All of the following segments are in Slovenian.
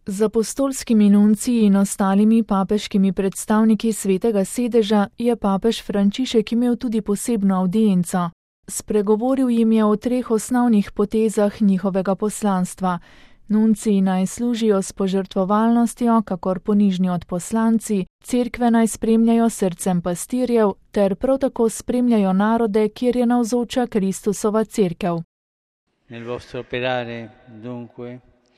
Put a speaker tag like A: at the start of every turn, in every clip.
A: Z apostolskimi nunciji in ostalimi papeškimi predstavniki Svetega sedeža je papež Frančišek imel tudi posebno avdienco. Spregovoril jim je o 3 osnovnih potezah njihovega poslanstva. Nunciji naj služijo s požrtvovalnostjo, kakor ponižni odposlanci, cerkve naj spremljajo srcem pastirjev, ter prav tako spremljajo narode, kjer je navzoča Kristusova cerkev.
B: Nel vostro operare, dunque,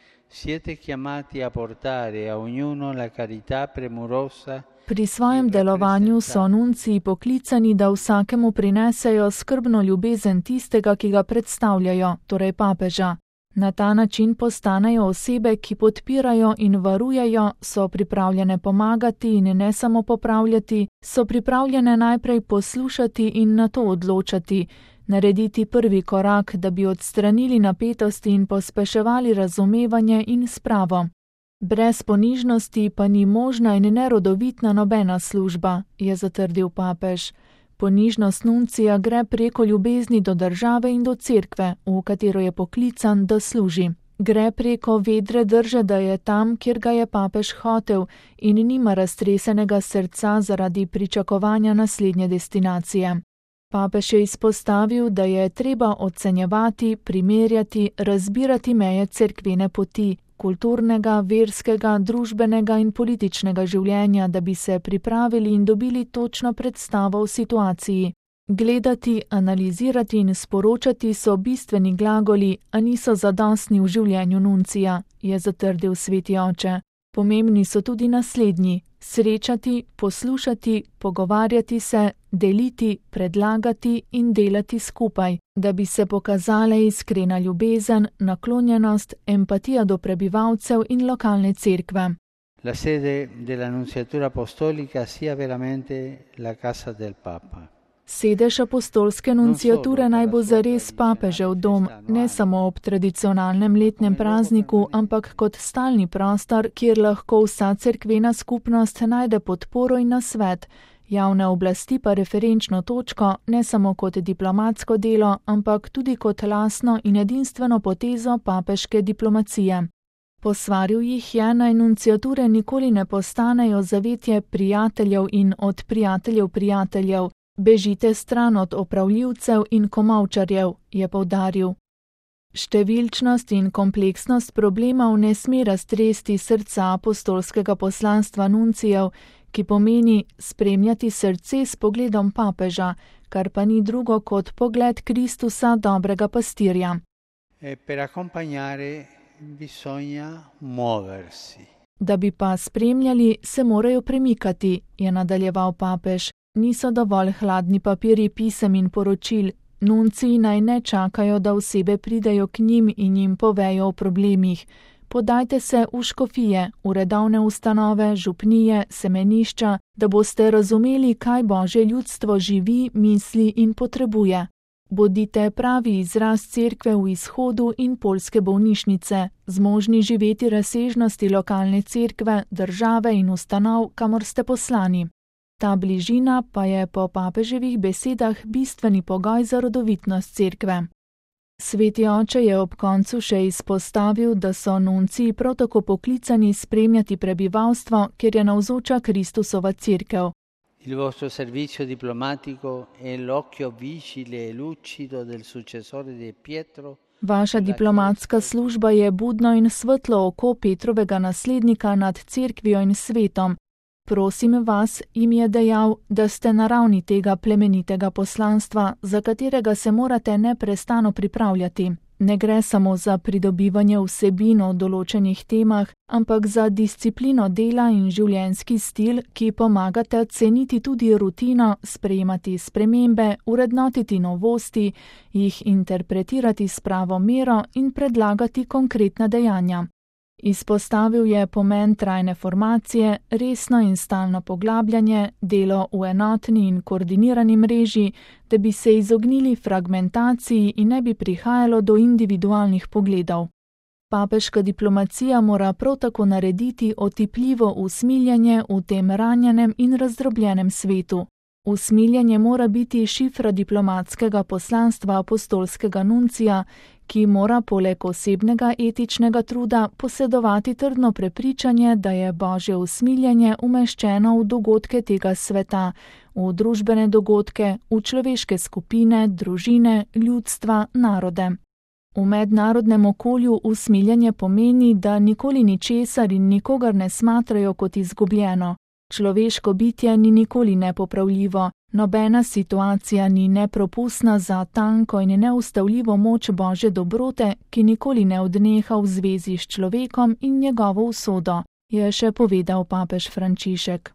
B: siete chiamati a portare a ognuno la carità premurosa.
A: Pri svojem delovanju so nunciji poklicani, da vsakemu prinesejo skrbno ljubezen tistega, ki ga predstavljajo, torej papeža. Na ta način postanejo osebe, ki podpirajo in varujejo, so pripravljene pomagati in ne samo popravljati, so pripravljene najprej poslušati in nato odločati, narediti prvi korak, da bi odstranili napetosti in pospeševali razumevanje in spravo. Brez ponižnosti pa ni možna in nerodovitna nobena služba, je zatrdil papež. Ponižnost nuncija gre preko ljubezni do države in do cerkve, v katero je poklican, da služi. Gre preko vedre drže, da je tam, kjer ga je papež hotel in nima raztresenega srca zaradi pričakovanja naslednje destinacije. Papež je izpostavil, da je treba ocenjevati, primerjati, razbirati meje cerkvene poti, kulturnega, verskega, družbenega in političnega življenja, da bi se pripravili in dobili točno predstavo o situaciji. Gledati, analizirati in sporočati so bistveni glagoli, a niso zadostni v življenju nuncija, je zatrdil sveti oče. Pomembni so tudi naslednji: srečati, poslušati, pogovarjati se, deliti, predlagati in delati skupaj, da bi se pokazale iskrena ljubezen, naklonjenost, empatija do prebivalcev in lokalne cerkve.
B: La sede della Nunciatura Apostolica sia veramente la casa del Papa.
A: Sedež apostolske nunciature naj bo zares papežev dom, ne samo ob tradicionalnem letnem prazniku, ampak kot stalni prostor, kjer lahko vsa cerkvena skupnost najde podporo in nasvet, javne oblasti pa referenčno točko, ne samo kot diplomatsko delo, ampak tudi kot lastno in edinstveno potezo papeške diplomacije. Posvaril jih je, naj nunciature nikoli ne postanejo zavetje prijateljev in od prijateljev prijateljev. Bežite stran od opravljivcev in komavčarjev, je poudaril. Številčnost in kompleksnost problemov ne sme raztresti srca apostolskega poslanstva nuncijev, ki pomeni spremljati srce s pogledom papeža, kar pa ni drugo kot pogled Kristusa, dobrega pastirja.
B: Per accompagnare bisogna muoversi.
A: Da bi pa spremljali, se morajo premikati, je nadaljeval papež. Niso dovolj hladni papirji pisem in poročil, nunciji naj ne čakajo, da osebe pridejo k njim in jim povejo o problemih. Podajte se v škofije, v redovne ustanove, župnije, semenišča, da boste razumeli, kaj Božje ljudstvo živi, misli in potrebuje. Bodite pravi izraz cerkve v izhodu in poljske bolnišnice, zmožni živeti razsežnosti lokalne cerkve, države in ustanov, kamor ste poslani. Ta bližina pa je po papeževih besedah bistveni pogoj za rodovitnost cerkve. Sveti oče je ob koncu še izpostavil, da so nunciji prav tako poklicani spremljati prebivalstvo, kjer je navzoča Kristusova cerkev.
B: Il vostro servizio diplomatico è l'occhio vigile e lucido del successore di Pietro.
A: Vaša diplomatska služba je budno in svetlo oko Petrovega naslednika nad cerkvijo in svetom. Prosim vas, jim je dejal, da ste na ravni tega plemenitega poslanstva, za katerega se morate neprestano pripravljati. Ne gre samo za pridobivanje vsebin o določenih temah, ampak za disciplino dela in življenjski stil, ki pomagate ceniti tudi rutino, sprejemati spremembe, urednotiti novosti, jih interpretirati s pravo mero in predlagati konkretna dejanja. Izpostavil je pomen trajne formacije, resno in stalno poglabljanje, delo v enotni in koordinirani mreži, da bi se izognili fragmentaciji in ne bi prihajalo do individualnih pogledov. Papeška diplomacija mora prav tako narediti otipljivo usmiljanje v tem ranjenem in razdrobljenem svetu. Usmiljanje mora biti šifra diplomatskega poslanstva apostolskega nuncija, ki mora poleg osebnega etičnega truda posedovati trdno prepričanje, da je Božje usmiljenje umeščeno v dogodke tega sveta, v družbene dogodke, v človeške skupine, družine, ljudstva, narode. V mednarodnem okolju usmiljenje pomeni, da nikoli ničesar in nikogar ne smatrajo kot izgubljeno. Človeško bitje ni nikoli nepopravljivo, nobena situacija ni nepropustna za tanko in neustavljivo moč Božje dobrote, ki nikoli ne odneha v zvezi s človekom in njegovo usodo, je še povedal papež Frančišek.